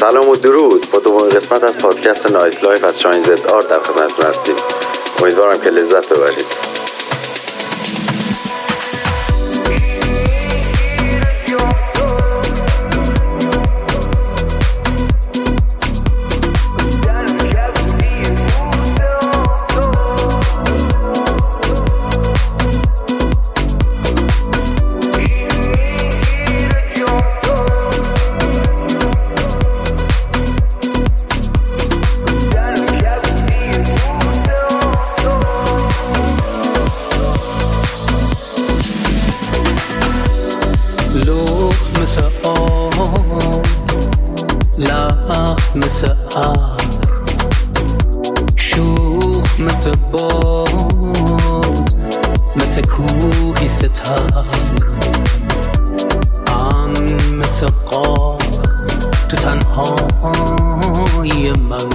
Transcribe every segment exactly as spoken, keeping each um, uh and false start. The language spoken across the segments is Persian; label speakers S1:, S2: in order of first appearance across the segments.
S1: سلام و درود. با دومین قسمت از پادکست نایت لایف از شاین زد آرت در خدمتتون هستیم. امیدوارم که لذت ببرید.
S2: مثل آب شوخ مثل باد مثل کوهی ستار ام مثل قاب تو تنهای من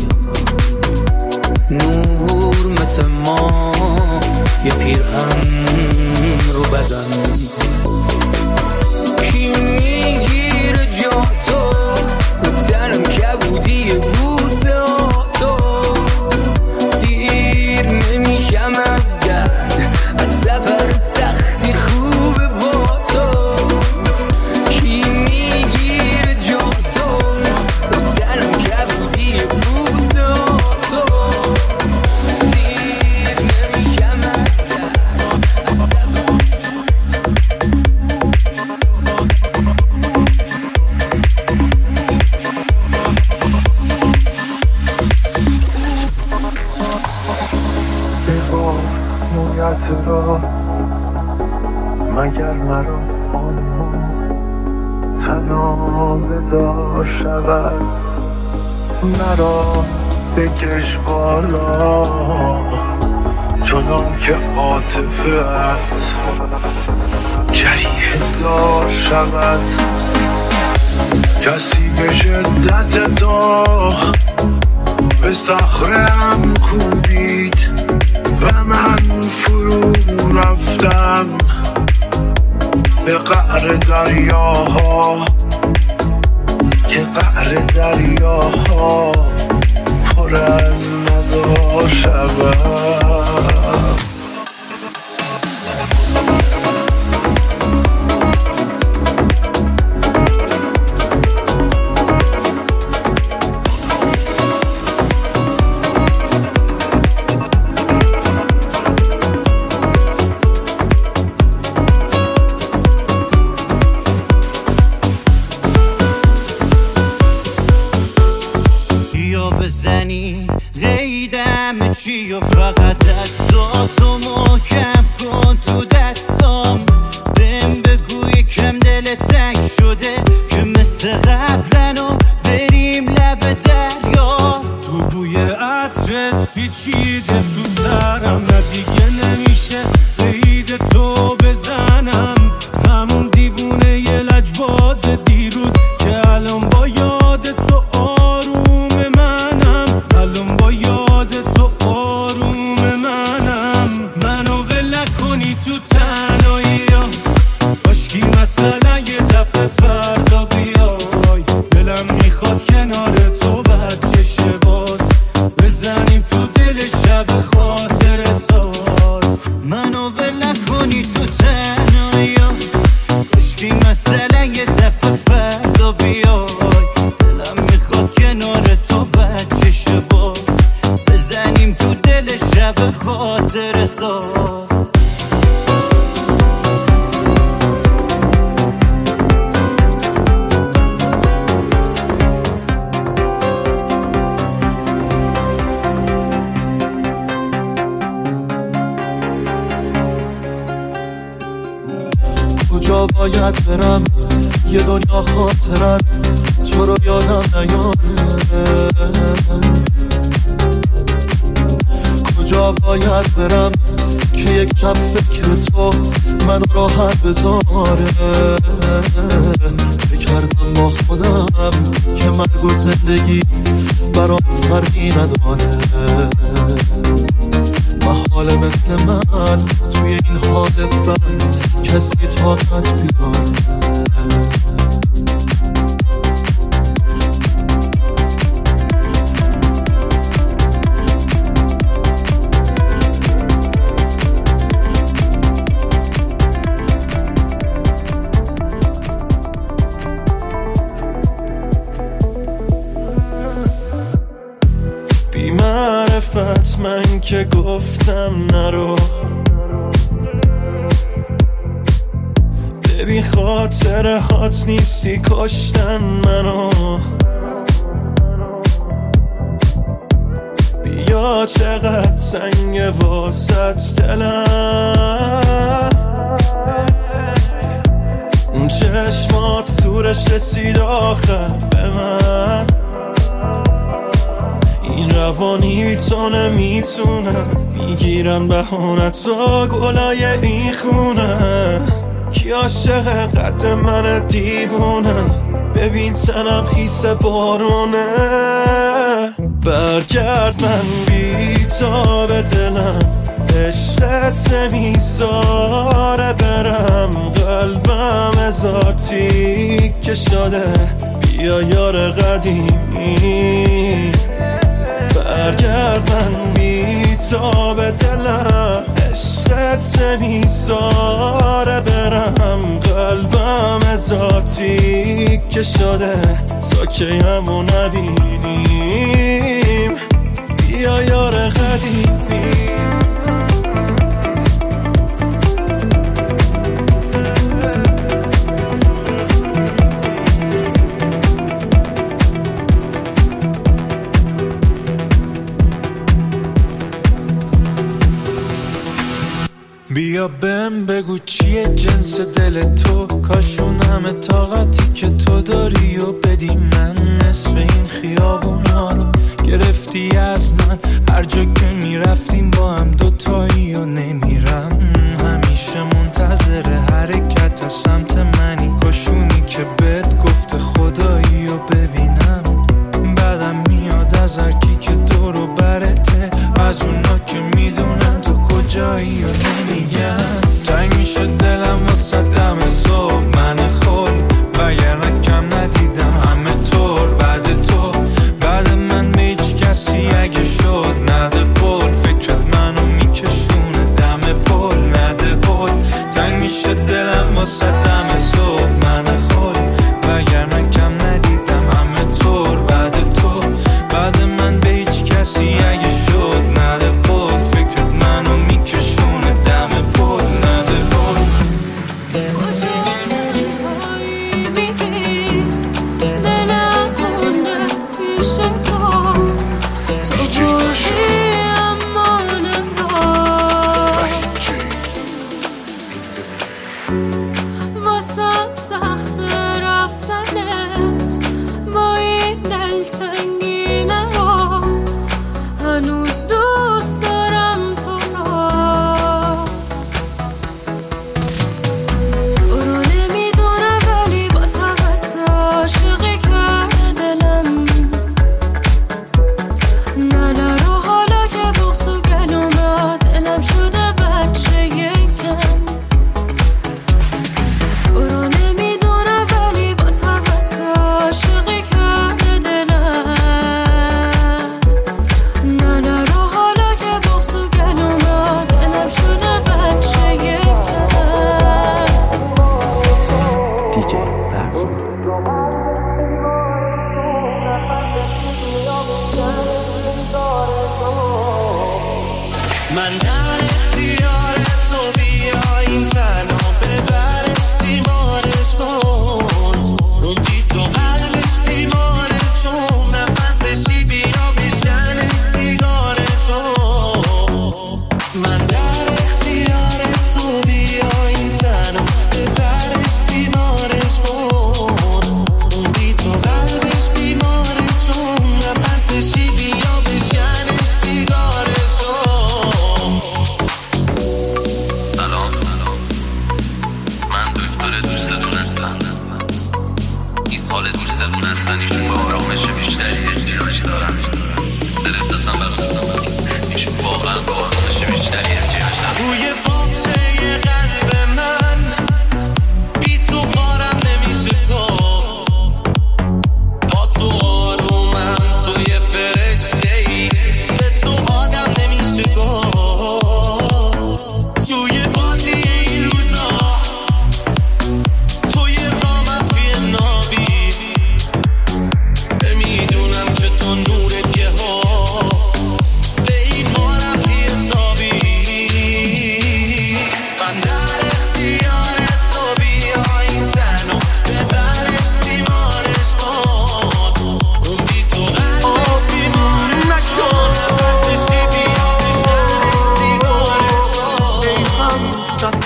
S2: نور مثل ما یه پیرهن رو بدن کی میگیره جا تو تنم کبودی روزه تو سیر نمیشم از درد از سفر سختی خوبه با تو کی میگیره جا تو تنم کبودی روزه تو سیر نمیشم از درد از
S3: را مگر مرا آنمون تنابه دار شود مرا بکش بالا چنان که عاطفه‌ات جریح دار شود کسی به شدت داغ به صخره‌ام کوبید و من فرو رفتم به قعر دریاها که قعر دریاها پر از مزار شود
S4: چی و فقط دستاتو محکم کن تو دستام بهم بگو یکم دل تنگ شده که مثل قبلن و بریم لب دریا تو بوی عطرت پیچیده تو سرم نه دیگه نمیشه قید تو بزنم همون دیوونه یه لجباز دیروز که الان با یاد تو آروم منم الان با یاد تو
S3: کجا باید برم یه دنیا خاطرت تو رو یادم نیاره کجا باید برم که یک شب فکر تو منو راحت بذاره بکردم با خودم که مرگ و زندگی برام فرقی نداره و حال مثل من توی این حال بند کسی طاقت بیداره که گفتم نرو. ببین خاطره هات نیستی کشتن منو. بیا چقدر سنگ واسط دلم، اون چشمات سورش رسید آخر به من. این روانی تو نمیتونم، میگیرن بهانت و گلای این خونه. کی عاشق قد من دیوونم، ببین تنم خیس بارونه. برگرد من بی تاب دلم، عشقت نمیذاره برم. قلبم هزار تیکه شده، بیا یار قدیمی. برگرد من بی تاب دلم، عشقت نمیذاره برم. قلبم هزار تیکه شده، تا که همو نبینیم. بیا یار قدیمی.
S5: بیا بهم بگو چیه جنس دل تو، کاشون همه طاقتی که تو داری و بدی من. نصف این خیابونا رو گرفتی از من، هر جا که میرفتیم با هم دوتایی و نمیرم. همیشه منتظر حرکت از سمت منی، کاشونی که بهت گفته خدایی و ببینم. بعدم میاد از هرکی که دور و برته، از اونا که میدونن تو کجایی و نمیگن. تنگ میشه دلم واسه دم صبح من خود، وگرنه کم ندیدم همه طور بعد تو. بعد من به هیچ کسی اگه شد نده پول، فکرت منو میکشونه دم پول نده پول. تنگ میشه دلم واسه دم صبح من خود، وگرنه کم ندیدم همه طور بعد تو. بعد من به هیچ کسی اگه شد نده پول، فکرت منو میکشونه دم پول نده پول.
S6: واسم سخت رفتنت با این دلتنگینه ها، هنوز دوست دارم تو را. تو رو نمیدونم ولی بازم بس عاشقی کرده دلم. نه نرو حالا که بغض و گلومه دلم شده بچه یکم. تو رو نمیدونم ولی باز هم بس عاشقی کرده دلم.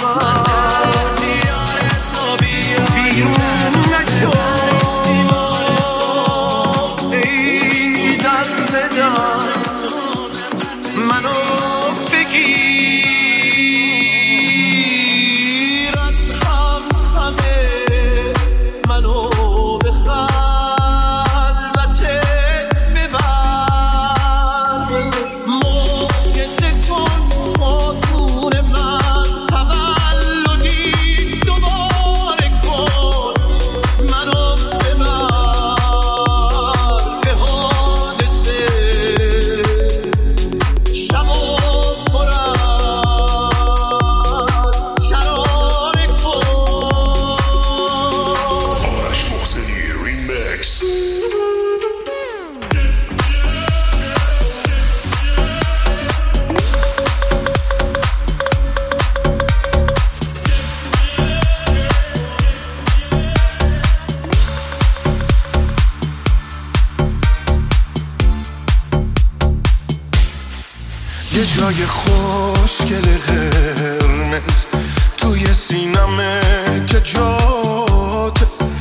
S5: یه جای خوشگل قرمز توی سینمه که جات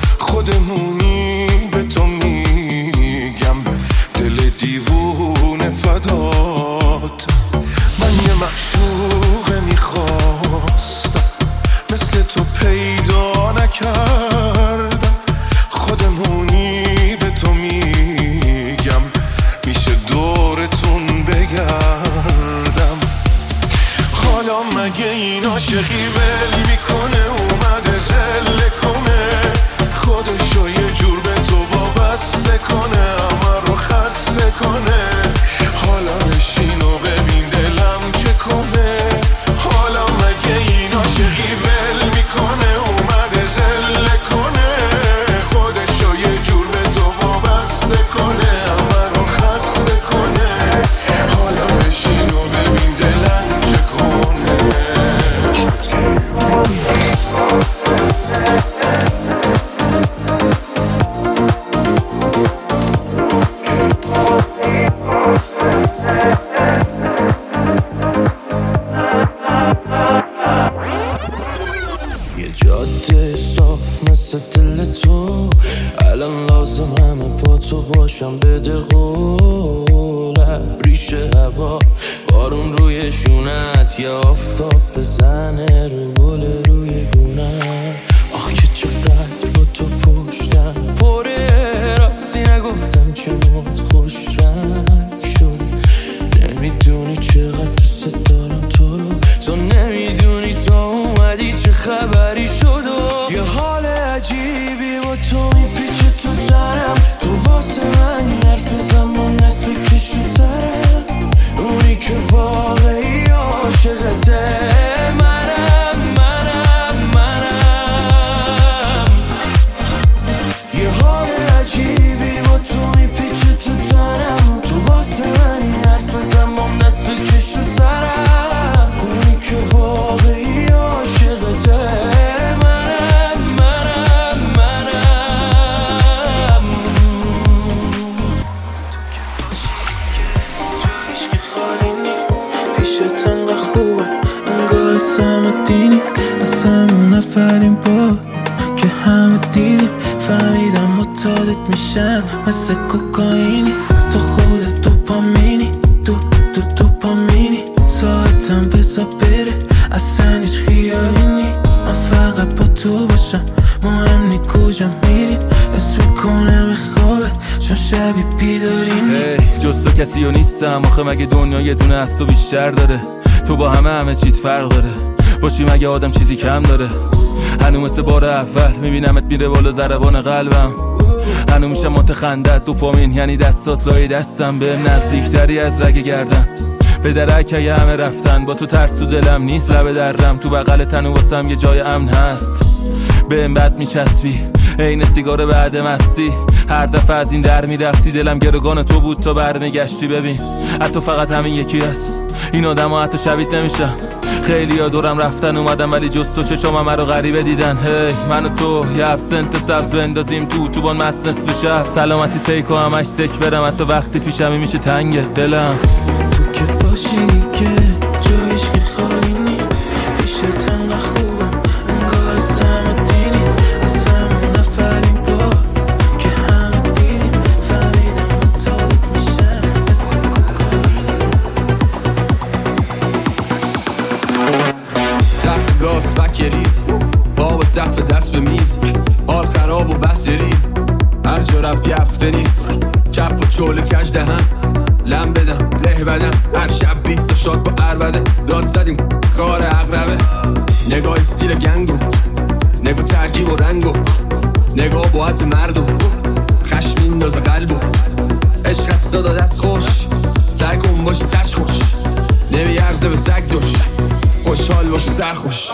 S5: خودمونی به تو میگم دل دیوونه فدات. من یه معشوقه میخواستم مثل تو پیدا نکردم، خودمونی به تو میگم میشه دورتون بگردم. حالا مگه این عاشقی ول میکنه اومده زله کنه، خودشو یه جور به تو وابسته کنه، همه رو خسته کنه. حالا بشین و ببین دلم چه کنه. حالا مگه این عاشقی ول میکنه اومده زله کنه، خودشو یه جور به تو وابسته کنه، همه رو خسته کنه. حالا بشین و ببین دلم چه کنه.
S2: یه جاده صاف مثل دل تو، الان لازم همه با تو باشم. بده قولم ریشه هوا بارون روی شونت، یه آفتاب بزنه رو گل روی گونم. آخ که چقدر با تو پشتم پره، راستی نگفتم که موت خوش رنگ شدی. نمیدونی چقدر دوست دارم تو رو، تو نمیدونی تو اومدی چه خبری شد. و یه حال عجیبی با تو میپیچه تو تنم، تو واسه من حرف زمان نصف کش تو سرم. اونی که واقعی عاشقته منم منم منم. یه حال عجیبی با تو میپیچه تو تنم، تو واسه من حرف زمان نصف کش تو سرم. اونی که واقعی عاشقته
S7: اصلا نفریم با که همه دیدیم، فهمیدم متعادت میشم مثل کوکائینی. تو خودت دوپامینی، تو تو دوپامینی، ساعتم بزا بره اصلا هیچ خیالی نی. من فقط با تو باشم، مهم نی کجا میریم، اسم میکنم خوابه چون شبی بیدارینی.
S8: hey, جز تو کسی و نیستم آخه، مگه دنیا یه دونه از تو بیشتر داره؟ تو با همه همه چیز فرق داره، باشی مگه آدم چیزی کم داره؟ هنو مثل بار اول میبینمت میره بالا ضربان قلبم، هنو میشم متخندت دوپامین یعنی دستات لای دستم. بهم نزدیکتری از رگ گردن به درک یه همه رفتن، با تو ترس تو دلم نیست لب درم، تو بغل تنو واسم یه جای امن هست. بهم بد میچسبی عین سیگار بعد مستی، هر دفعه از این در میرفتی دلم گروگان تو بود تا برمیگشتی. ببین حتی فقط همین یکی هست، این آدم ها حتی شبیت نمیشن. خیلی ها دورم رفتن اومدم ولی جز تو چشام همه رو غریبه دیدن. هی hey, من و تو یه ابسنت سبز بندازیم تو تو بان مست نصف شب، سلامتی پیکو همش سک برم حتی وقتی پیشمی میشه تنگ دلم.
S7: تو که باشی که جایش که خالی نی، پیشت انقدر
S2: واسه فک ریز باب سقف دست به میز حال خراب و بحث ریز هر جا رفت یفته نیست چپ و چول کج دهن لم بدم له بدم هر شب بیست تا شاد با عربده داد زدیم کار اقربه نگاه استیل گنگو نگاه ترکیب و رنگو نگاه باعت مردو خشم میندازه قلبو عشق از داد دست خوش سعی کن باشی تش خوش نمیارزه به سگ دوش خوشحال باشی سرخوش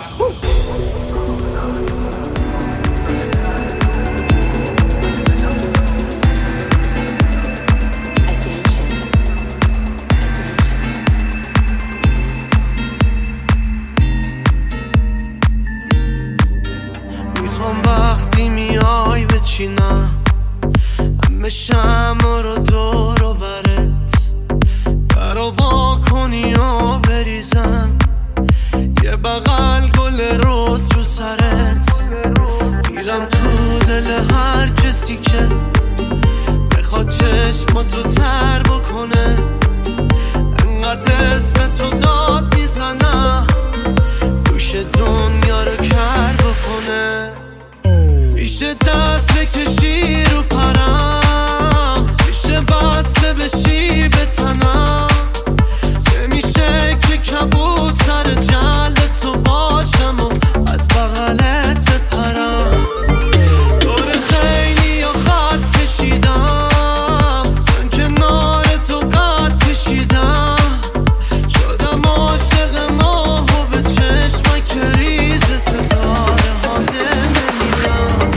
S3: میخوام وقتی میای بچینم همه شمع رو دور و برت برا وا کنی و بریزم یه بغل گل روز رو سرت میرم تو دل هر کسی که بخواد چشماتو تر بکنه انقدر اسم تو داد میزنم دوش دنیا رو کر بکنه میشه دست بکشی رو پرم میشه وصله بشی به تنم نمیشه که کبوتر جل تو باشم و از بغلت بپرم دور خیلی یا خط کشیدم من کنار تو قد کشیدم شدم عاشق ماه و به چشمک ریز ستاره ها نمیدم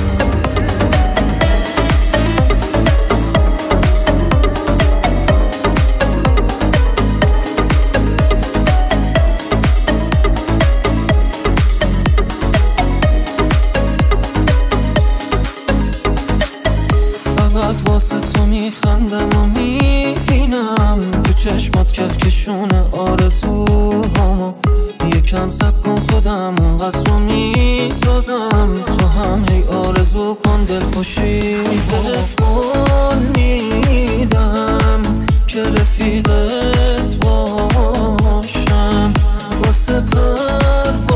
S3: فقط واسه تو میخندم و میبینم تو چشمات کهکشونه آرزوهامو یکم سب کن خودم اونقدر رو میسازم تو هم هی آرزو کن دل خوشی بهت قول میدم که رفیقت باشم واسه پروازت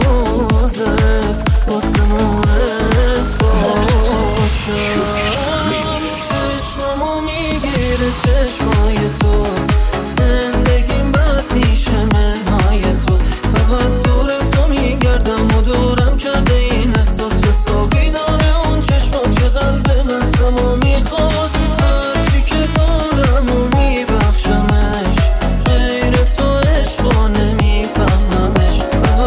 S3: واسه موت باشم چشممو میگیره چشمای تو زندگیم بد میشه منهای تو فقط دور تو میگردم و دورم کرده این احساس چه ساقی داره اون چشمات که قلب من سما میخواست هرچی که دارم و میبخشمش غیر تو عشقا نمیفهممش فقط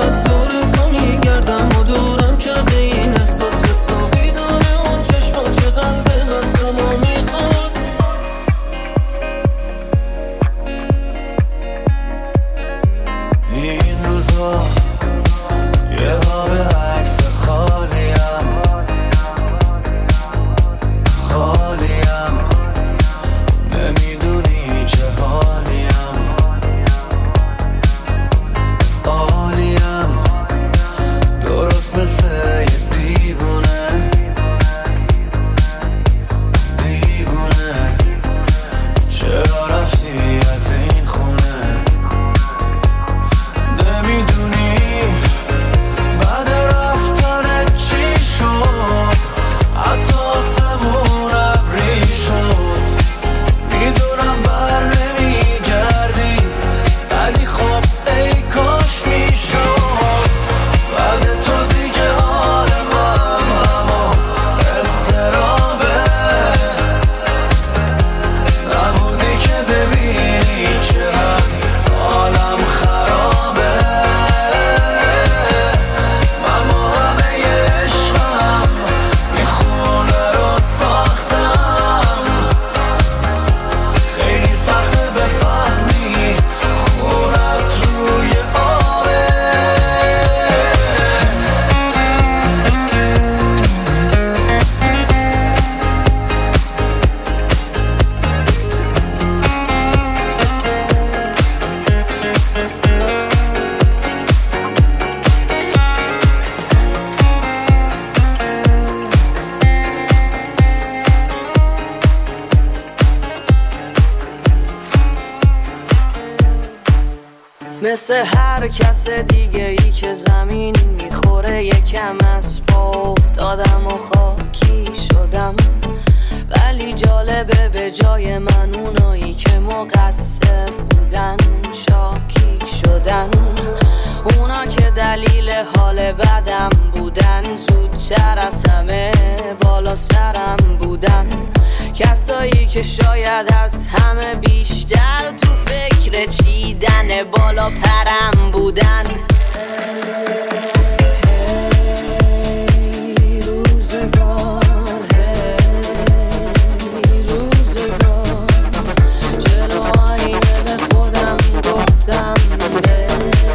S3: مثل هر کس دیگه ای که زمین میخوره یکم از پا افتادم و خاکی شدم، ولی جالبه به جای من اونایی که مقصر بودن شاکی شدن. اونا که دلیل حال بدم بودن زودتر از همه بالا سرم بودن. کسایی که شاید از همه بیشتر تو فکر چیدن بالا پرم بودن. هی روزگار، هی روزگار، جلو آینه به خودم گفتم به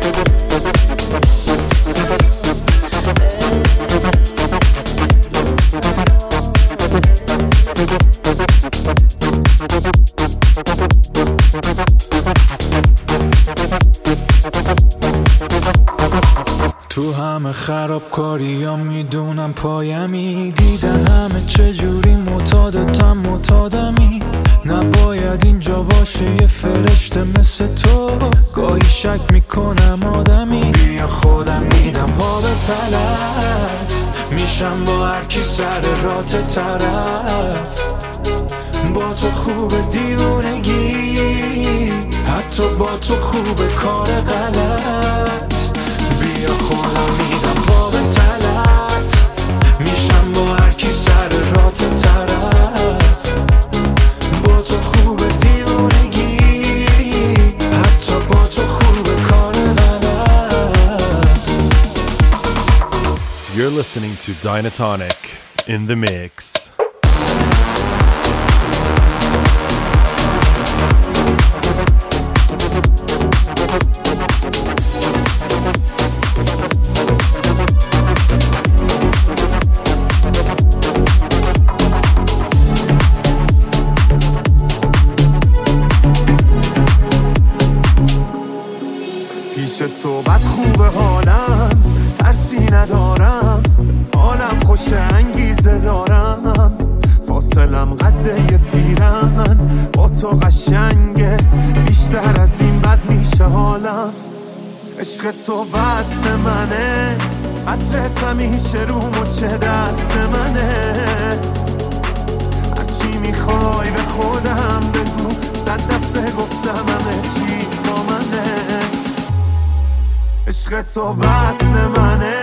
S5: تو همه خرابکاریام میدونم پایمی، دیدن همه چجوری معتادتم معتادمی. نباید اینجا باشه یه فرشته مثل تو، گاهی شک میکنم آدمی. بیا خودم میدم پا به تلت، میشم با هر کی سر رات طرف. با تو خوب دیوونگی، حتی با تو خوب کار غلط. بیا خودم میدم پا به تلت، میشم با هر کی سر رات طرف. با تو خوب دیوونگی، حتی با تو خوب کار غلط.
S9: You're listening to Dynatonic in the mix.
S10: تو بد خوبه حالم، ترسی ندارم، حالم خوش انگیزه دارم. فاصلم قده یه پیرن، با تو قشنگه بیشتر از این بد میشه حالم. عشق تو بس منه، عطرت همیشه رو مچه دست منه. هرچی میخوای به خودم بگو، صد دفعه گفتم همه چی با منه. عشق تو بس منه.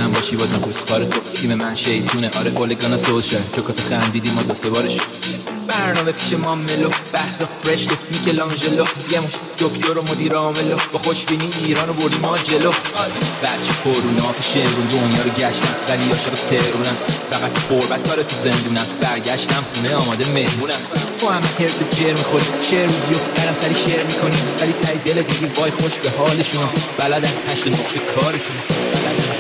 S8: شیطونه آره گلگانا سوشن چوکات خندیدی ما دو سه بارش
S11: برنامه پیش ما ملو بحث و رشت و میکلانجلو یه مش دکتر و مدیر عاملو با خوشبینی ایران رو بردیم ما جلو بچه کرونا شمرون دنیا رو گشتم ولی عاشق تهرونم فقط قربت کار تو زندونم برگشتم خونه آماده مهمونم تو هم هرس جر میخوری شعر ویدیو برم سری شعر میکنی ولی تای دل دیگه وای خوش به حالشونم بلدن هشت نقطه کارتون